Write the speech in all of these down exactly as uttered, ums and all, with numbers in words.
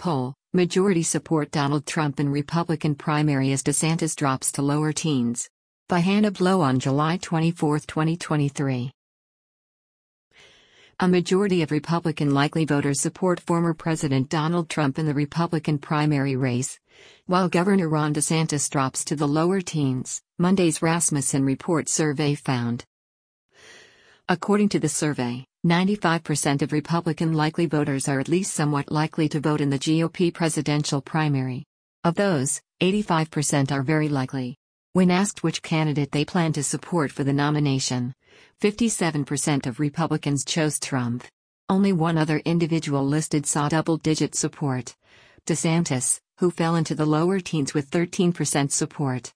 Poll: Majority support Donald Trump in Republican primary as DeSantis drops to lower teens. By Hannah Blow on July twenty-fourth, twenty twenty-three. A majority of Republican likely voters support former President Donald Trump in the Republican primary race, while Governor Ron DeSantis drops to the lower teens, Monday's Rasmussen Report survey found. According to the survey, ninety-five percent of Republican likely voters are at least somewhat likely to vote in the G O P presidential primary. Of those, eighty-five percent are very likely. When asked which candidate they plan to support for the nomination, fifty-seven percent of Republicans chose Trump. Only one other individual listed saw double-digit support: DeSantis, who fell into the lower teens with thirteen percent support.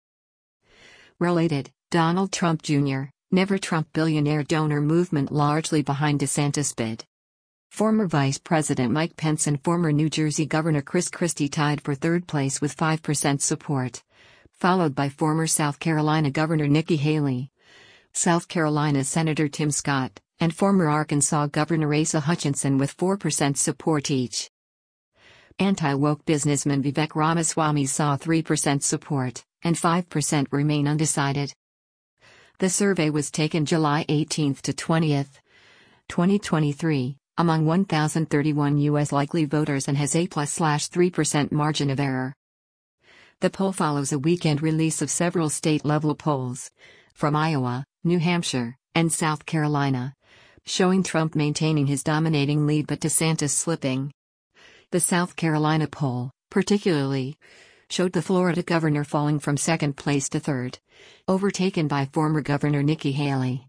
Related: Donald Trump Junior, Never Trump billionaire donor movement largely behind DeSantis bid. Former Vice President Mike Pence and former New Jersey Governor Chris Christie tied for third place with five percent support, followed by former South Carolina Governor Nikki Haley, South Carolina Senator Tim Scott, and former Arkansas Governor Asa Hutchinson with four percent support each. Anti-woke businessman Vivek Ramaswamy saw three percent support, and five percent remain undecided. The survey was taken July eighteenth to twentieth, twenty twenty-three, among one thousand thirty-one U S likely voters and has a plus three percent margin of error. The poll follows a weekend release of several state-level polls, from Iowa, New Hampshire, and South Carolina, showing Trump maintaining his dominating lead but DeSantis slipping. The South Carolina poll, particularly, showed the Florida governor falling from second place to third, overtaken by former Governor Nikki Haley.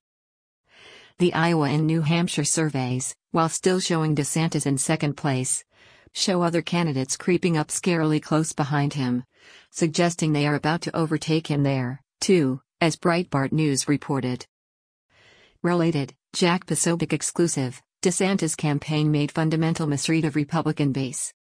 The Iowa and New Hampshire surveys, while still showing DeSantis in second place, show other candidates creeping up scarily close behind him, suggesting they are about to overtake him there, too, as Breitbart News reported. Related: Jack Posobiec exclusive, DeSantis campaign made fundamental misread of Republican base.